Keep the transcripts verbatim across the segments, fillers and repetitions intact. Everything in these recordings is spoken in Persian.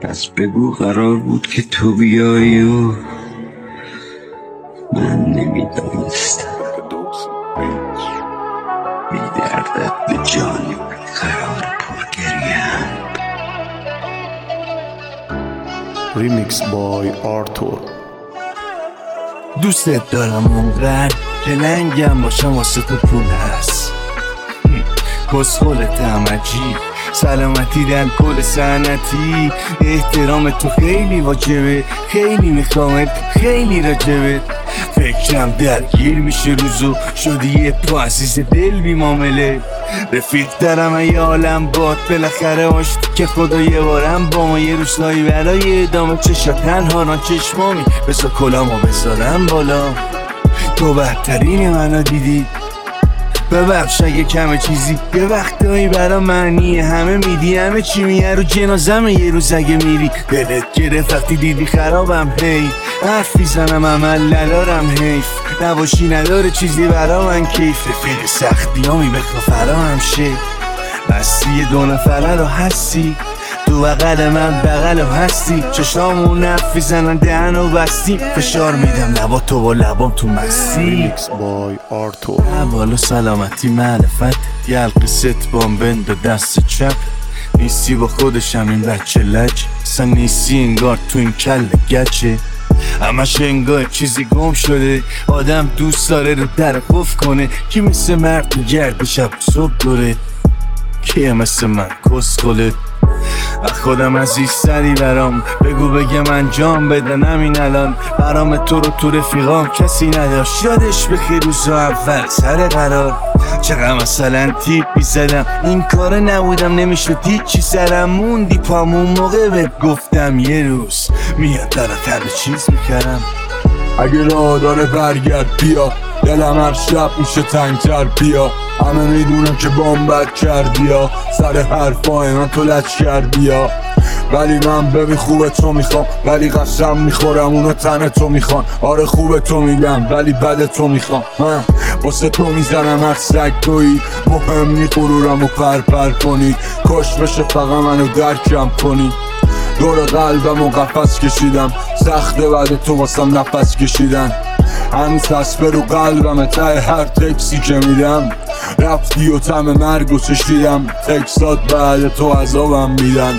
پس بگو قرار بود که تو بیایی و من نمیدانستم. بی دردت به جانی قرار پرگریم. ریمیکس بای آرتور. دوستت دارم اونقدر که لنگم باشم واسه تو پول هست. کسخولتم عجیب، سلامتی در کل سنتی. احترام تو خیلی واجبه، خیلی میخوامت، خیلی راجبت. فکرم درگیر میشه روزو، شدی یه تو عزیز دل بی معامله. رفیق دارم ای عالم باد، بالاخره آشتی که خدا یه بارم با ما یه روزایی برای ادامه. چشا تنها ران چشمامی، بسا کلامو بذارم بالا. تو بهترین منو دیدی، ببخش اگه کمه چیزی یه وقتایی برا معنی همه میدی. همه چی میه رو جنازمه یه روز اگه میری. دلت گرفت وقتی دیدی خرابم، هی حرف میزنم عمل ندارم، حیف نباشی نداره چیزی برا من کیف. رفیق سختیامی بخوا فرا هم شه، بستی دو نفره رو هستی. تو بغل من بغل هستی، چشامون نف میزنن دهن و بستی. فشار میدم لبا تو با لبام تو مستی. ریمیکس بای آرتور. حوال و سلامتی معرفت، یلق ست بامبند و دست چپ. نیستی با خودشم این بچه لج، اصلا نیستی انگار تو این کل گچه. همش انگار چیزی گم شده، آدم دوست داره رو در قفل کنه. کی مثل مرد میگرد شب صبح دوره، کیه مثل من کسخله. خودم عزیزتری برام، بگو بگه من جام بدن همین الان. برام تو رو تو رفیقام کسی نداشت، یادش بخیر روزا اول سر قرار. چقدر مثلا تیپ میزدم، این کاره نبودم نمیشد هیچی سرم. موندی پامون موقع بهت گفتم یه روز میاد طرف همه چیز میکردم. اگه راه داره برگرد بیا، دلم هر شب میشه تنگتر بیا. همه میدونم که بام بد کردی یا سر حرفای من تو لچ کردی یا. ولی من ببین خوبه تو میخوام، ولی قسم میخورم اونو تن تو میخوان. آره خوبه تو میگم ولی بد تو میخوام. من واسه تو میزنم هر سگ تویی، مهم نی غرورم و پرپر کنی. کش بشه فقط منو درکم کنی. دور قلبم و قفس کشیدم، سخته بعد تو واسم نفس کشیدن. هنوز تصبه رو قلبم ته هر تکسی که میدم. رفتی و تم مرگ و چشیدم، تکسات بعد تو عذابم میدن.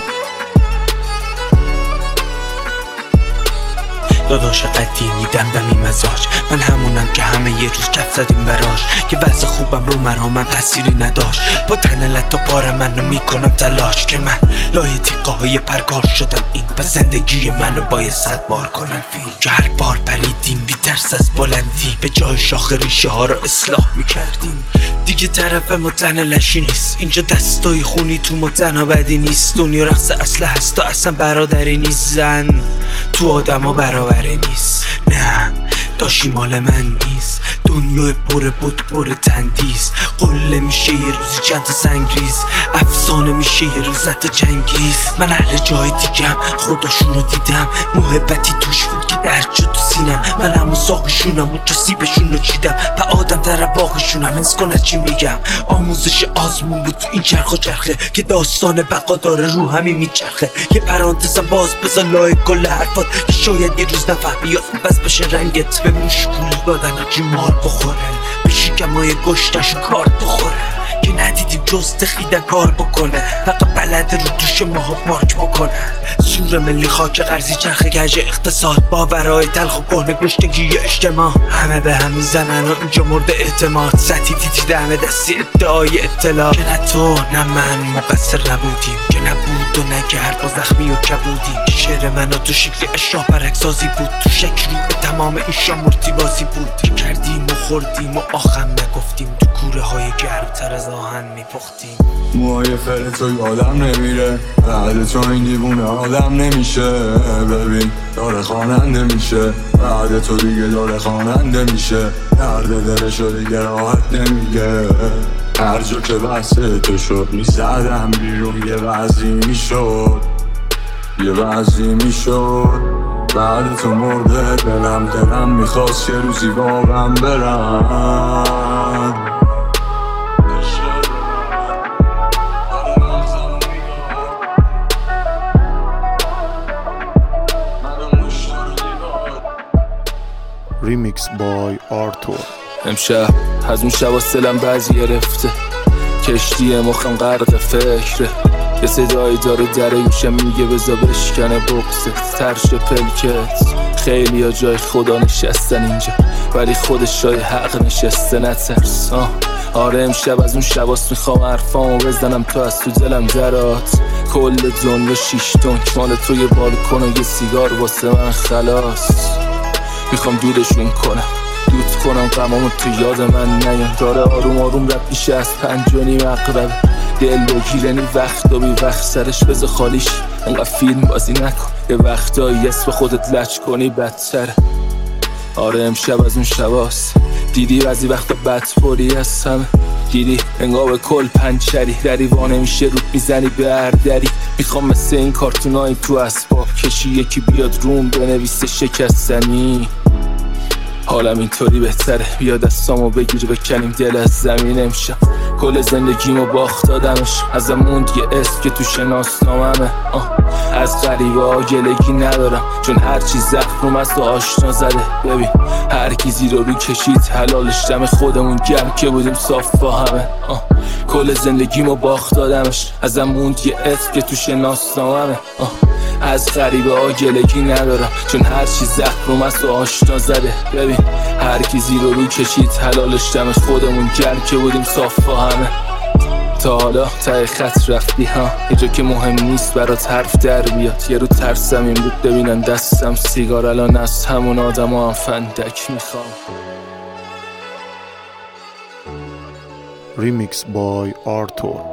داداش قدیمی دمدمی مزاج، من همونم که همه یه روز کف زدیم براش. که وضع خوبم رو مرا من تأثیری نداشت، با تنلت تا پار منو میکنم تلاش. که من لای تیقه های پرگار شدم این، پس زندگی منو باید صد بار کنن فیل. که هر بار پریدیم بی ترس از بلندی، به جای شاخ ریشه ها رو اصلاح میکردیم. دیگه طرف متن لشی نیست اینجا، دستای خونی تو متن ها بدی نیست. دنیا رقص اصله هست تا اصلا برادری نیست. زن تو آدم ها برابری نیست، نه داشی مال من نیست. دنیا پر بود پر تندیز، قله میشه یه روزی چند تا سنگریز. افسانه میشه یه روزت جنگیز. من اهل جای دیگم خداشون رو دیدم، محبتی توش بود که درد شد تو سینم. من همون ساقشونم و تو سیبشون رو چیدم، و آدم در باقشونم حس کن چی میگم. آموزش آزمون بود تو این چرخ و چرخه، که داستان بقا داره رو همین میچرخه. یه پرانتزم باز بزن لای کل حرفات، که شاید یه روز نفهمی یا بس بشه رنگت. به موش پول دادن اجی مار بخوره، به شکمای گشتش کار بخوره. که ندیدیم جز تخیده کار بکنه، فقط بلده رو دوش ماها پارک بکنه. سور ملی خاک قرضی چرخ گج اقتصاد، باورهای تلخ و گونه گشتگی اجتماع. همه به هم میزنن و اینجا مورد اعتماد. سطحی دیدی همه دستی ادعای اطلاع. که نه تو نه من مقصر نبودیم، که نبود و نگرد با زخمی و کبودیم. که شعر من تو شکل اشراف برکسازی بود، تو شک رو به تمام این شامورتی بازی بود. که کردیم و خوردیم و آخم نگفتیم، تو کوره های گرم تر از آهن میپختیم. موهای فر تو یادم نمیره، بعد تو این دیوونه آدم نمیشه. ببین داره خواننده میشه، بعد تو دیگه داره خواننده میشه. درد دلشو دیگه راحت نمیگه، هر جا که بسته تو شد میزدم بیرون. یه وضعی میشد یه وضعی میشد بعد تو مرده دلم دلم میخواست که روزی واقعا برم. Remix by Arthur. امشب از اون شب سلم بعضی گرفته، کشتی مخم غرق فکره، یه صدایی داره در گوشم میگه بزا بشکنه بغزت، ترش پلکت. خیلی ها جای خدا نشستن اینجا، ولی خودش جای حق نشسته، نترس. آه آره امشب از اون شباست میخوام حرفامو بزنم تو از تو دلم درات. کل دنیا شیش تنک مال تو، یه بالکن و یه سیگار واسه من خلاص. میخوام دورشون کنم، دود کنم غمامو تو یاد من نیان. داره آروم آروم رد میشه از پنج و نیم اقرب، دل بگیرنی وقت و بی وقت سرش بذار خالیش. انقدر فیلم بازی نکن، یه وقتایی اسم خودت لچ کنی بدتره. آره امشب از اون شباست، دیدی بعضی وقتا بدفوری از همه، دیدی انگار به کل پنچری دری وانه میشه رود میزنی به هر دری. میخوام مثل این کارتونایی تو اسباب کشی یکی بیاد روم بنویسه شکستنی. حالم اینطوری بهتره، بیا دستامو بگیر بکنیم دل از زمین. امشب کل زندگیمو باخت دادمش، ازم موند یه اسم که تو شناسناممه. از غریبه ها گلگی ندارم، چون هرچی زخم است و آشنا زده. ببین هر کی زیر رو کشید حلالش، دم خودمون گرم که بودیم صاف با همه. کل زندگیمو باخت دادمش، ازم موند یه اسم که تو شناسناممه. از غریبه ها گلگی ندارم، چون هرچی زخم است و آشنا زده. ببین هر کی زیر رو کشید حلالش، دم خودمون گرم که بودیم صاف با همه. تا حالا ته خط رفتی ها، اینجا که مهم نیست برات حرف در بیاد. یه رو ترسم این بود ببینن دستم سیگار، الان از همون آدم ها هم فندک میخوام. Remix by Arthur.